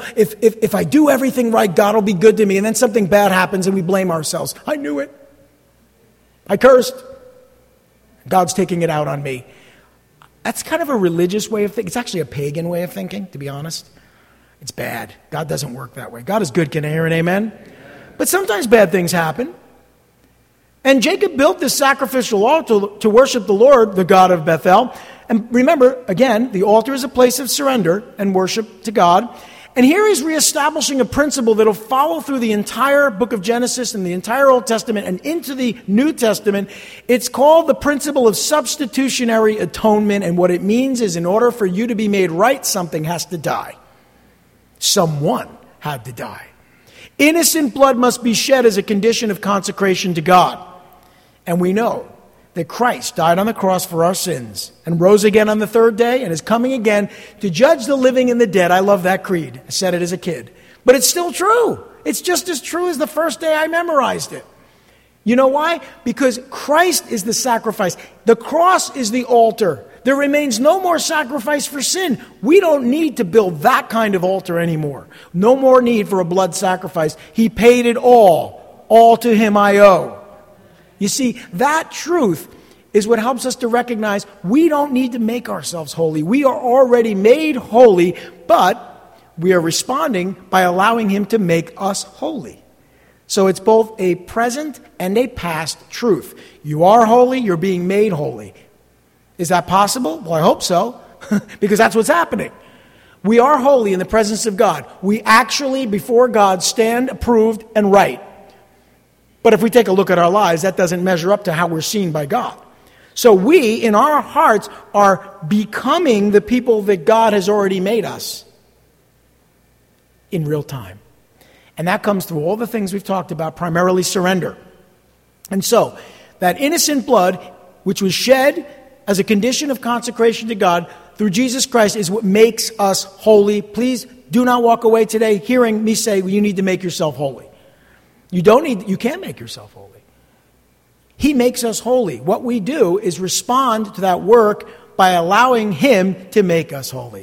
If I do everything right, God will be good to me. And then something bad happens and we blame ourselves. I knew it. I cursed. God's taking it out on me. That's kind of a religious way of thinking. It's actually a pagan way of thinking, to be honest. It's bad. God doesn't work that way. God is good. Can I hear an amen? But sometimes bad things happen. And Jacob built this sacrificial altar to worship the Lord, the God of Bethel. And remember, again, the altar is a place of surrender and worship to God. And here he's reestablishing a principle that will follow through the entire book of Genesis and the entire Old Testament and into the New Testament. It's called the principle of substitutionary atonement. And what it means is in order for you to be made right, something has to die. Someone had to die. Innocent blood must be shed as a condition of consecration to God. And we know that Christ died on the cross for our sins and rose again on the third day and is coming again to judge the living and the dead. I love that creed. I said it as a kid. But it's still true. It's just as true as the first day I memorized it. You know why? Because Christ is the sacrifice. The cross is the altar. There remains no more sacrifice for sin. We don't need to build that kind of altar anymore. No more need for a blood sacrifice. He paid it all. All to him I owe. You see, that truth is what helps us to recognize we don't need to make ourselves holy. We are already made holy, but we are responding by allowing him to make us holy. So it's both a present and a past truth. You are holy, you're being made holy. Is that possible? Well, I hope so, because that's what's happening. We are holy in the presence of God. We actually, before God, stand approved and right. But if we take a look at our lives, that doesn't measure up to how we're seen by God. So we, in our hearts, are becoming the people that God has already made us in real time. And that comes through all the things we've talked about, primarily surrender. And so, that innocent blood, which was shed as a condition of consecration to God through Jesus Christ, is what makes us holy. Please do not walk away today hearing me say, well, you need to make yourself holy. You can't make yourself holy. He makes us holy. What we do is respond to that work by allowing him to make us holy.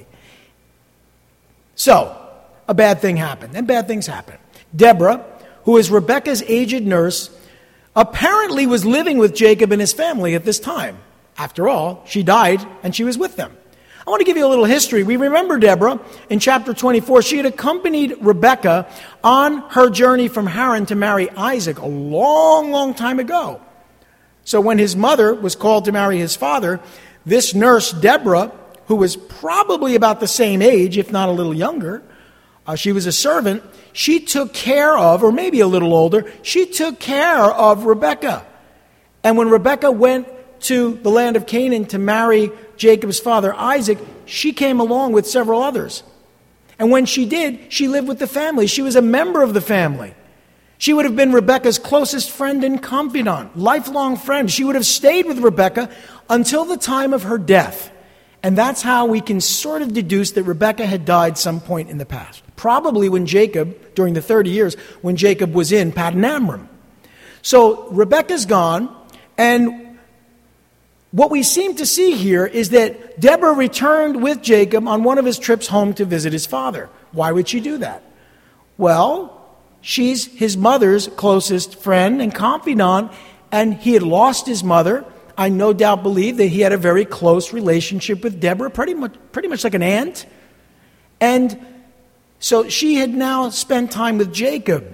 So, a bad thing happened, and bad things happen. Deborah, who is Rebekah's aged nurse, apparently was living with Jacob and his family at this time. After all, she died and she was with them. I want to give you a little history. We remember Deborah in chapter 24. She had accompanied Rebekah on her journey from Haran to marry Isaac a long, long time ago. So when his mother was called to marry his father, this nurse, Deborah, who was probably about the same age, if not a little younger, she was a servant, she took care of, or maybe a little older, she took care of Rebekah. And when Rebekah went to the land of Canaan to marry Jacob's father, Isaac, she came along with several others. And when she did, she lived with the family. She was a member of the family. She would have been Rebekah's closest friend and confidant, lifelong friend. She would have stayed with Rebekah until the time of her death. And that's how we can sort of deduce that Rebekah had died some point in the past. Probably when Jacob, during the 30 years, when Jacob was in Paddan Aram. So Rebekah's gone, and what we seem to see here is that Deborah returned with Jacob on one of his trips home to visit his father. Why would she do that? Well, she's his mother's closest friend and confidant, and he had lost his mother. I no doubt believe that he had a very close relationship with Deborah, pretty much like an aunt. And so she had now spent time with Jacob.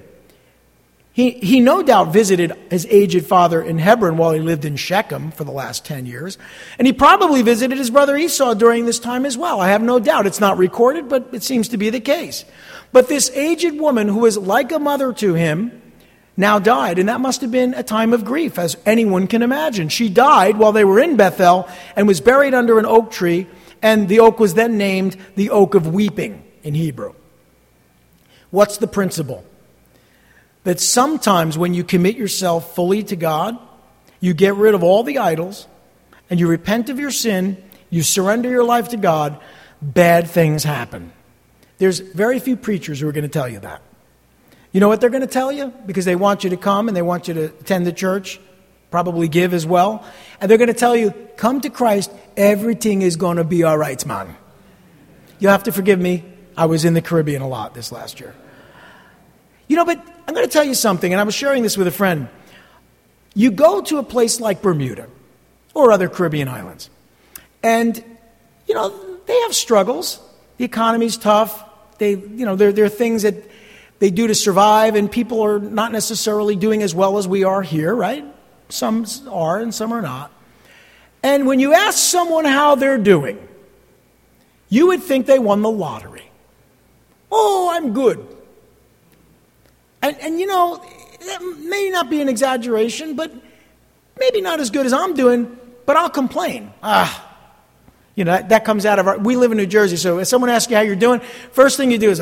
He no doubt visited his aged father in Hebron while he lived in Shechem for the last 10 years. And he probably visited his brother Esau during this time as well. I have no doubt. It's not recorded, but it seems to be the case. But this aged woman who was like a mother to him now died. And that must have been a time of grief, as anyone can imagine. She died while they were in Bethel and was buried under an oak tree. And the oak was then named the Oak of Weeping in Hebrew. What's the principle? That sometimes when you commit yourself fully to God, you get rid of all the idols, and you repent of your sin, you surrender your life to God, bad things happen. There's very few preachers who are going to tell you that. You know what they're going to tell you? Because they want you to come and they want you to attend the church. probably give as well. And they're going to tell you, come to Christ, everything is going to be all right, man. You'll have to forgive me. I was in the Caribbean a lot this last year. But I'm going to tell you something, and I was sharing this with a friend. You go to a place like Bermuda or other Caribbean islands, and, they have struggles. The economy's tough. There are things that they do to survive, and people are not necessarily doing as well as we are here, right? Some are and some are not. And when you ask someone how they're doing, you would think they won the lottery. Oh, I'm good. And that may not be an exaggeration, but maybe not as good as I'm doing, but I'll complain. That comes out of we live in New Jersey, so if someone asks you how you're doing, first thing you do is,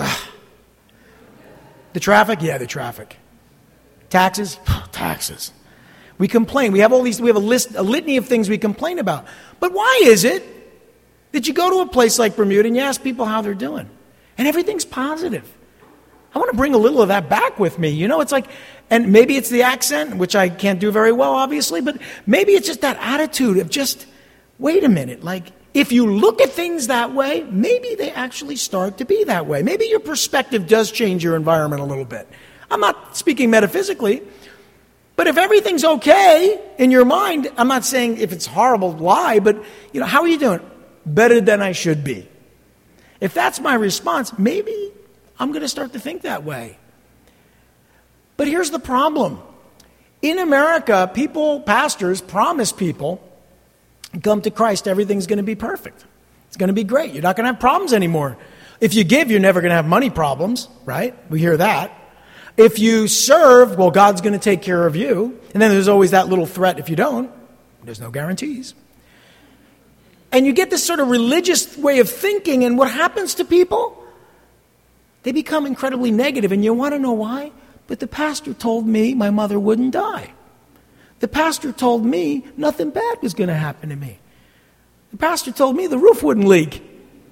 the traffic? Yeah, the traffic. Taxes? Taxes. We complain. We have a litany of things we complain about. But why is it that you go to a place like Bermuda and you ask people how they're doing? And everything's positive. I want to bring a little of that back with me. It's like, and maybe it's the accent, which I can't do very well, obviously, but maybe it's just that attitude of just, wait a minute, like, if you look at things that way, maybe they actually start to be that way. Maybe your perspective does change your environment a little bit. I'm not speaking metaphysically, but if everything's okay in your mind, I'm not saying if it's horrible, lie, but, how are you doing? Better than I should be. If that's my response, maybe I'm going to start to think that way. But here's the problem. In America, pastors promise people, come to Christ, everything's going to be perfect. It's going to be great. You're not going to have problems anymore. If you give, you're never going to have money problems, right? We hear that. If you serve, well, God's going to take care of you. And then there's always that little threat if you don't. There's no guarantees. And you get this sort of religious way of thinking, and what happens to people? They become incredibly negative, and you want to know why? But the pastor told me my mother wouldn't die. The pastor told me nothing bad was going to happen to me. The pastor told me the roof wouldn't leak.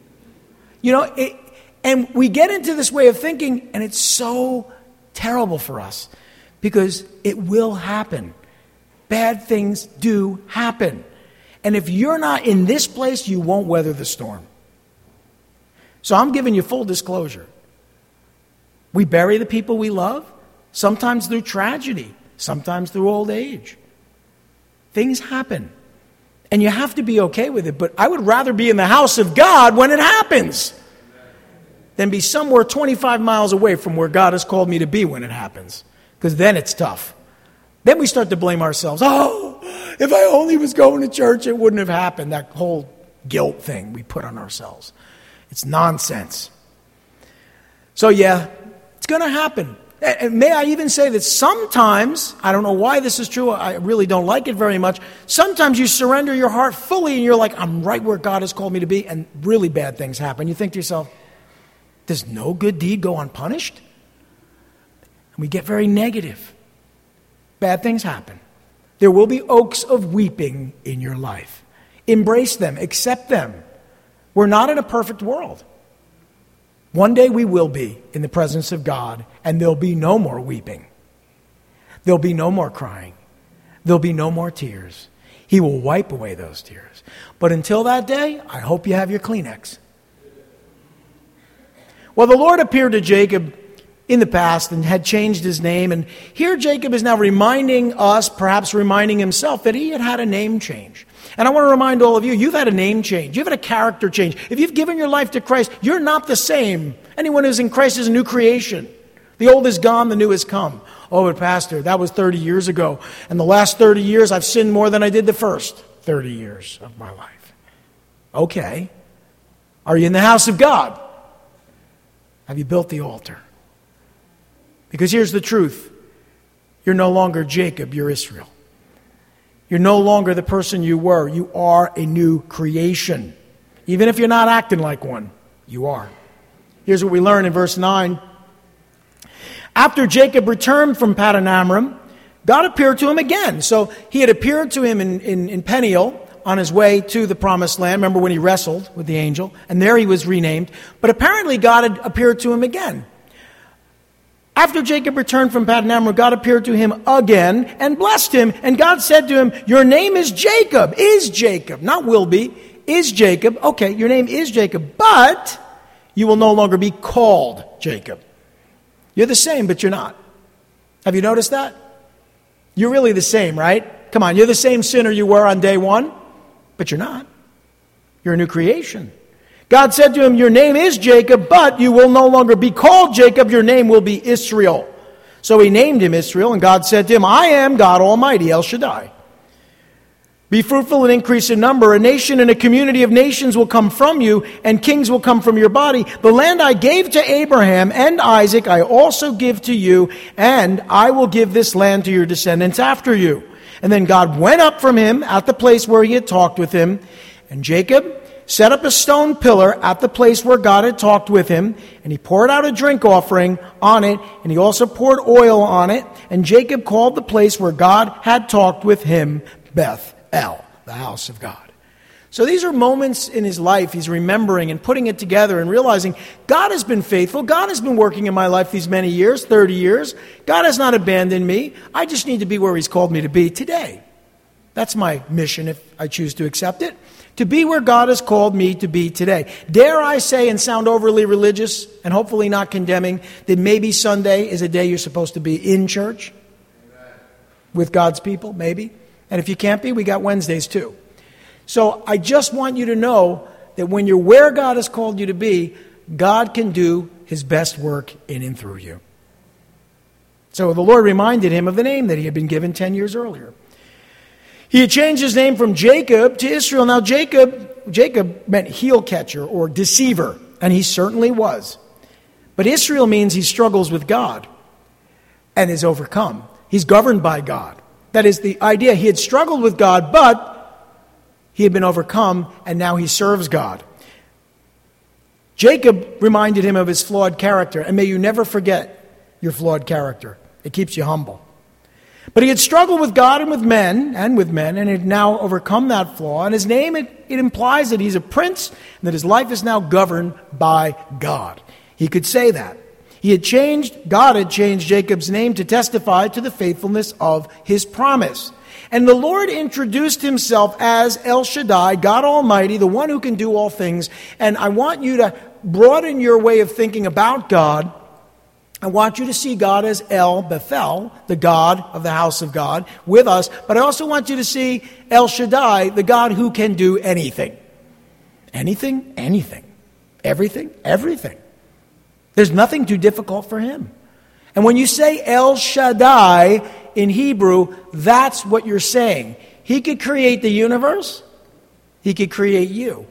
And we get into this way of thinking, and it's so terrible for us because it will happen. Bad things do happen. And if you're not in this place, you won't weather the storm. So I'm giving you full disclosure. We bury the people we love, sometimes through tragedy, sometimes through old age. Things happen. And you have to be okay with it. But I would rather be in the house of God when it happens than be somewhere 25 miles away from where God has called me to be when it happens. Because then it's tough. Then we start to blame ourselves. Oh, if I only was going to church, it wouldn't have happened. That whole guilt thing we put on ourselves. It's nonsense. So yeah, it's going to happen. And may I even say that sometimes, I don't know why this is true, I really don't like it very much, sometimes you surrender your heart fully and you're like, I'm right where God has called me to be, and really bad things happen. You think to yourself, does no good deed go unpunished? And we get very negative. Bad things happen. There will be oaks of weeping in your life. Embrace them, accept them. We're not in a perfect world. One day we will be in the presence of God, and there'll be no more weeping. There'll be no more crying. There'll be no more tears. He will wipe away those tears. But until that day, I hope you have your Kleenex. Well, the Lord appeared to Jacob in the past and had changed his name. And here Jacob is now reminding us, perhaps reminding himself, that he had had a name change. And I want to remind all of you, you've had a name change. You've had a character change. If you've given your life to Christ, you're not the same. Anyone who's in Christ is a new creation. The old is gone, the new has come. Oh, but Pastor, that was 30 years ago. And the last 30 years, I've sinned more than I did the first 30 years of my life. Okay. Are you in the house of God? Have you built the altar? Because here's the truth. You're no longer Jacob, you're Israel. You're no longer the person you were. You are a new creation. Even if you're not acting like one, you are. Here's what we learn in verse 9. After Jacob returned from Paddan Aram, God appeared to him again. So he had appeared to him in Peniel on his way to the promised land. Remember when he wrestled with the angel? And there he was renamed. But apparently God had appeared to him again. After Jacob returned from Paddan-aram, God appeared to him again and blessed him. And God said to him, your name is Jacob, not will be, is Jacob. Okay, your name is Jacob, but you will no longer be called Jacob. You're the same, but you're not. Have you noticed that? You're really the same, right? Come on, you're the same sinner you were on day one, but you're not. You're a new creation. God said to him, your name is Jacob, but you will no longer be called Jacob. Your name will be Israel. So he named him Israel, and God said to him, I am God Almighty, El Shaddai. Be fruitful and increase in number. A nation and a community of nations will come from you, and kings will come from your body. The land I gave to Abraham and Isaac I also give to you, and I will give this land to your descendants after you. And then God went up from him at the place where he had talked with him, and Jacob set up a stone pillar at the place where God had talked with him, and he poured out a drink offering on it, and he also poured oil on it, and Jacob called the place where God had talked with him Beth-el, the house of God. So these are moments in his life he's remembering and putting it together and realizing God has been faithful. God has been working in my life these many years, 30 years. God has not abandoned me. I just need to be where he's called me to be today. That's my mission if I choose to accept it. To be where God has called me to be today. Dare I say and sound overly religious and hopefully not condemning that maybe Sunday is a day you're supposed to be in church with God's people, maybe. And if you can't be, we got Wednesdays too. So I just want you to know that when you're where God has called you to be, God can do his best work in and through you. So the Lord reminded him of the name that he had been given 10 years earlier. He had changed his name from Jacob to Israel. Now Jacob meant heel catcher or deceiver, and he certainly was. But Israel means he struggles with God and is overcome. He's governed by God. That is the idea. He had struggled with God, but he had been overcome, and now he serves God. Jacob reminded him of his flawed character, and may you never forget your flawed character. It keeps you humble. But he had struggled with God and with men, and had now overcome that flaw. And his name, it implies that he's a prince, and that his life is now governed by God. He could say that. God had changed Jacob's name to testify to the faithfulness of his promise. And the Lord introduced himself as El Shaddai, God Almighty, the one who can do all things. And I want you to broaden your way of thinking about God. I want you to see God as El Bethel, the God of the house of God, with us. But I also want you to see El Shaddai, the God who can do anything. Anything, anything. Everything, everything. There's nothing too difficult for him. And when you say El Shaddai in Hebrew, that's what you're saying. He could create the universe. He could create you.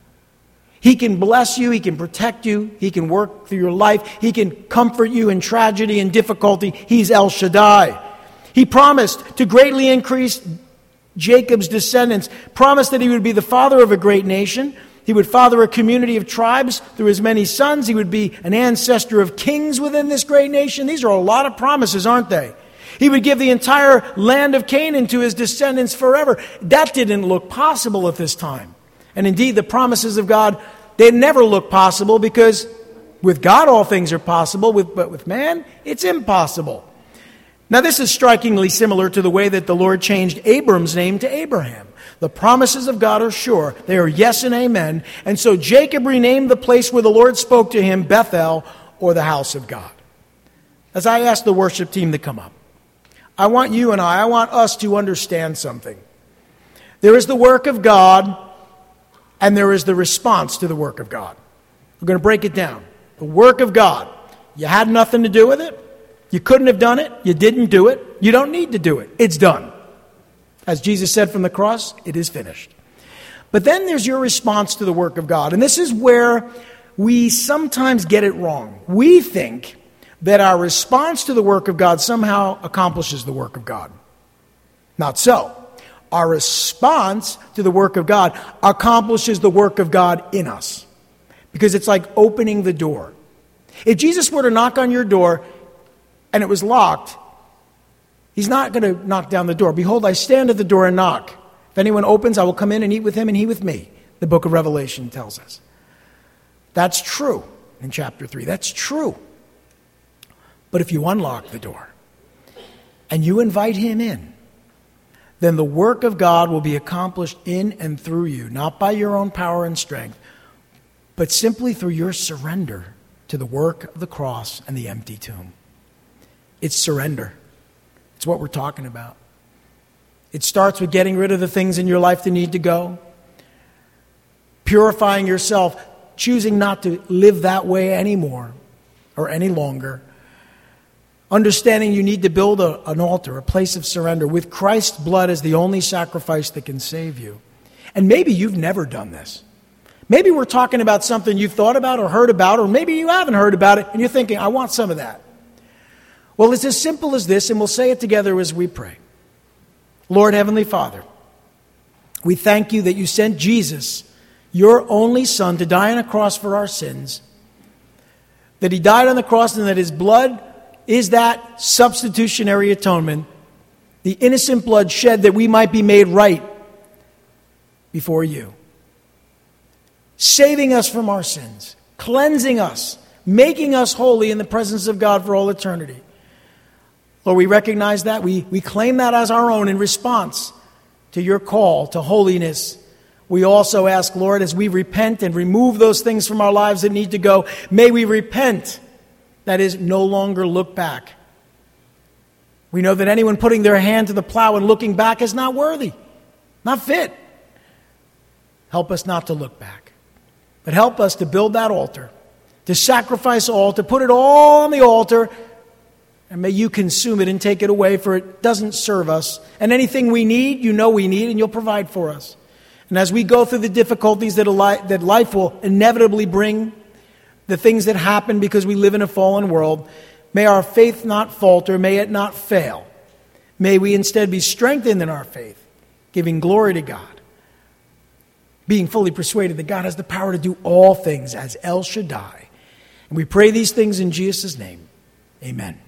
He can bless you. He can protect you. He can work through your life. He can comfort you in tragedy and difficulty. He's El Shaddai. He promised to greatly increase Jacob's descendants, promised that he would be the father of a great nation. He would father a community of tribes through his many sons. He would be an ancestor of kings within this great nation. These are a lot of promises, aren't they? He would give the entire land of Canaan to his descendants forever. That didn't look possible at this time. And indeed, the promises of God, they never look possible because with God all things are possible, but with man, it's impossible. Now, this is strikingly similar to the way that the Lord changed Abram's name to Abraham. The promises of God are sure. They are yes and amen. And so Jacob renamed the place where the Lord spoke to him Bethel, or the house of God. As I ask the worship team to come up, I want us to understand something. There is the work of God, and there is the response to the work of God. We're going to break it down. The work of God. You had nothing to do with it. You couldn't have done it. You didn't do it. You don't need to do it. It's done. As Jesus said from the cross, it is finished. But then there's your response to the work of God. And this is where we sometimes get it wrong. We think that our response to the work of God somehow accomplishes the work of God. Not so. Our response to the work of God accomplishes the work of God in us. Because it's like opening the door. If Jesus were to knock on your door and it was locked, he's not going to knock down the door. Behold, I stand at the door and knock. If anyone opens, I will come in and eat with him and he with me. The book of Revelation tells us. That's true in chapter 3. That's true. But if you unlock the door and you invite him in, then the work of God will be accomplished in and through you, not by your own power and strength, but simply through your surrender to the work of the cross and the empty tomb. It's surrender. It's what we're talking about. It starts with getting rid of the things in your life that need to go, purifying yourself, choosing not to live that way anymore or any longer, understanding you need to build an altar, a place of surrender, with Christ's blood as the only sacrifice that can save you. And maybe you've never done this. Maybe we're talking about something you've thought about or heard about, or maybe you haven't heard about it and you're thinking, I want some of that. Well, it's as simple as this, and we'll say it together as we pray. Lord, Heavenly Father, we thank you that you sent Jesus, your only Son, to die on a cross for our sins, that he died on the cross and that his blood is that substitutionary atonement, the innocent blood shed that we might be made right before you, saving us from our sins, cleansing us, making us holy in the presence of God for all eternity. Lord, we recognize that. We claim that as our own in response to your call to holiness. We also ask, Lord, as we repent and remove those things from our lives that need to go, may we repent, that is, no longer look back. We know that anyone putting their hand to the plow and looking back is not worthy, not fit. Help us not to look back, but help us to build that altar, to sacrifice all, to put it all on the altar, and may you consume it and take it away, for it doesn't serve us. And anything we need, you know we need, and you'll provide for us. And as we go through the difficulties that life will inevitably bring, the things that happen because we live in a fallen world, may our faith not falter, may it not fail. May we instead be strengthened in our faith, giving glory to God, being fully persuaded that God has the power to do all things as El Shaddai. And we pray these things in Jesus' name. Amen.